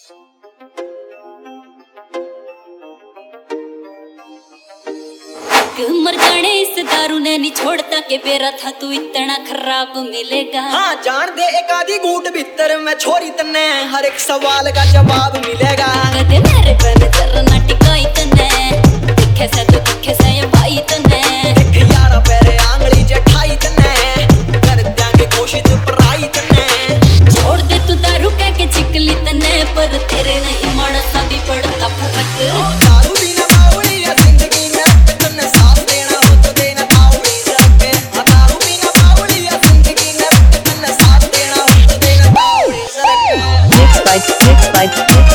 मर जाने इस दारू ने नहीं छोड़ता के बेरा था तू इतना खराब मिलेगा। हाँ जान दे एक आधी घूट भीतर मैं छोरी तने हर एक सवाल का जवाब मिलेगा। कदे मेरे पे नजर ना टिकाई तने दिखे से तो दिखे से ये भाई तने एक यारा पैरे आंगली जठाई तने कर देंगे कोशिश पराई तने छोड़ दे तू दारू कह के चिकली तने पर तेरे नहीं माड़ा सा भी पड़ता फर्क। दारू बिना बावली है जिंदगी में तने साथ देना हो तो देना बावली सके। दारू बिना बावली है जिंदगी में तने साथ देना हो तो देना बावली सके। Mixed by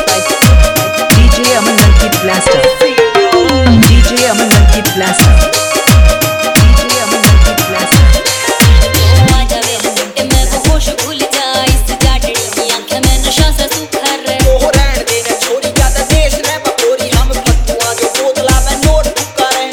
DJ Aman Malkit Blaster. DJ Aman Malkit Blaster. DJ Aman Malkit Blaster. आ जावे मिनट में वो होश भूल जा इस गाड़ी की आंखें में नशा से सुखर वो रहन देने छोरी ज्यादा देश ने बकोरी हम फतुआ जो बोतला में नोट पुकारे।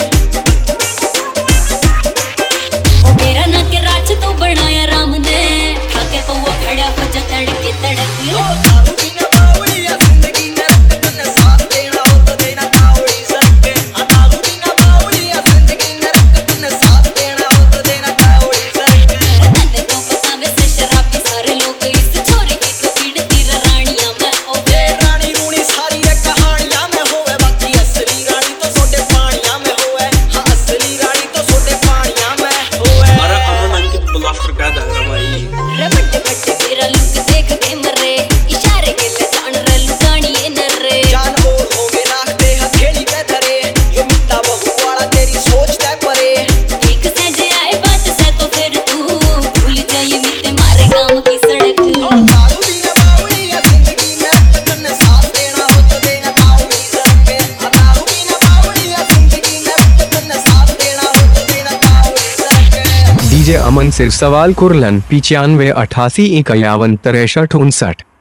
ओ मेरा ना के राज तो बनाया राम ने खाके तो वो खड़ा हो जा तड़के तड़क। दारू बिना बावली है जिंदगी में तने साथ देना हो तो देना बावली सके। दारू बिना बावली है जिंदगी में तने साथ देना हो तो देना बावली सके। तन्ने तो बतावे से शराबी सारे लोग इस छोरी की तो पीड़ तीर रानियां में होवे। रानी रूनी सारी रे कहानियां में होवे बाकी असली रानी तो सोडे पानियां में होवे। हाँ असली रानी तो सोडे पानियां में होवे। अरे अमन की ब्लास्टर का दग रहा भाई रे बट्टे बट्टे मेरा लुक देख के मरे इशारे के ले जान रे लुगानी ये नरे जान और हो गए नाखते हथेली पे धरे ये मिट्टा बहु वाला तेरी सोच तय परे। ठीक से जे आए बात से तो फिर तू भूल जाइए मिटे मारे गांव की सड़क। दारू बिना बावली है जिंदगी में तने साथ देना हो तो देना बावली सके। दारू बिना बावली है जिंदगी में तने साथ देना हो तो देना बावली सके। डीजे अमन सिर्फ सवाल कुरलन 95 88 51 63 59।